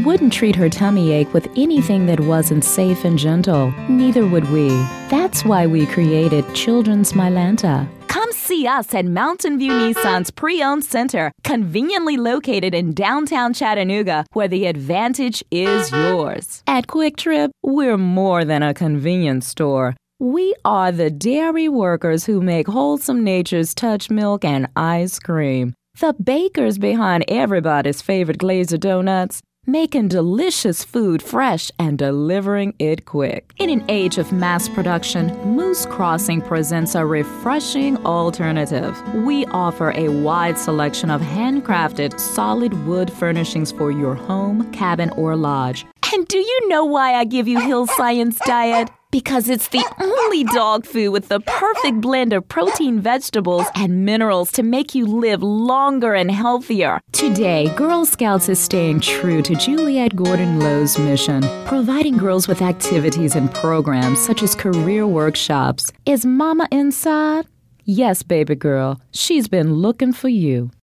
wouldn't treat her tummy ache with anything that wasn't safe and gentle. Neither would we. That's why we created Children's Mylanta. Come see us at Mountain View Nissan's Pre-Owned Center, conveniently located in downtown Chattanooga, where the advantage is yours. At Quick Trip, we're more than a convenience store. We are the dairy workers who make Wholesome Nature's Touch milk and ice cream. The bakers behind everybody's favorite Glazer donuts, making delicious food fresh and delivering it quick. In an age of mass production, Moose Crossing presents a refreshing alternative. We offer a wide selection of handcrafted solid wood furnishings for your home, cabin, or lodge. And do you know why I give you Hill Science Diet? Because it's the only dog food with the perfect blend of protein, vegetables, and minerals to make you live longer and healthier. Today, Girl Scouts is staying true to Juliette Gordon Lowe's mission, providing girls with activities and programs such as career workshops. Is Mama inside? Yes, baby girl. She's been looking for you.